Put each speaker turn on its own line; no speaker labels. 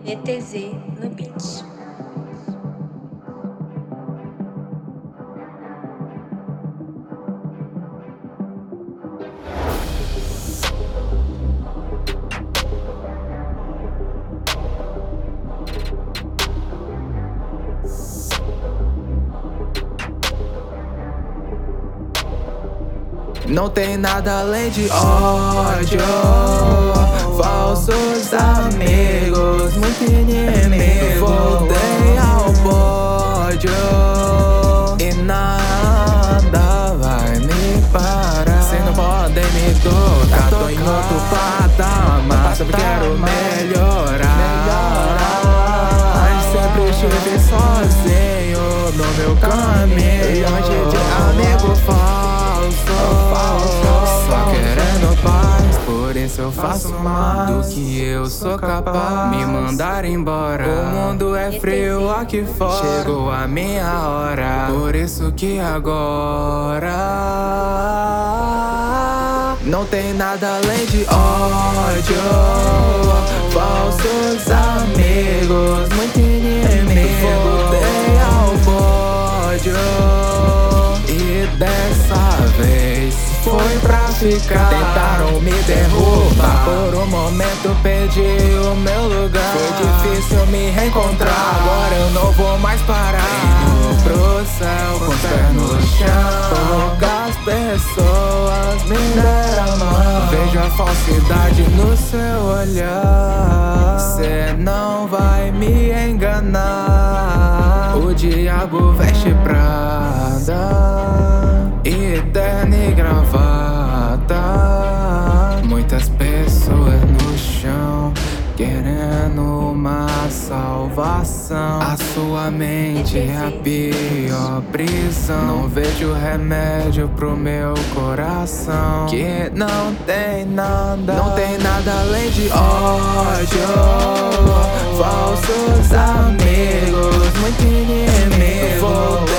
ETZ no beat.
Não tem nada além de ódio, falsos amigos, muito inimigo. Voltei ao pódio e nada vai me parar. Cê não podem me tocar, tô em outro patamar. Sempre quero melhorar, mas sempre estive sozinho no meu caminho, longe de amigo falso. Só querendo paz, por isso eu faço mais do que eu sou capaz. Me mandar embora, o mundo é frio aqui fora. Chegou a minha hora, por isso que agora não tem nada além de ódio, falsos amigos, muito inimigo. Voltei ao pódio e dessa vez foi pra ficar. Tentaram me derrubar, por um momento perdi o meu lugar. Foi difícil me reencontrar, agora eu não vou mais parar. Indo pro céu com os pés no chão, poucas pessoas me deram a mão. Vejo a falsidade no seu olhar, cê não vai me enganar. O diabo veste Prada e terno e gravata. Muitas pessoas no chão querendo uma salvação. A sua mente é a pior prisão. Não vejo remédio pro meu coração, que não tem nada além de ódio, falsos amigos, muito inimigo.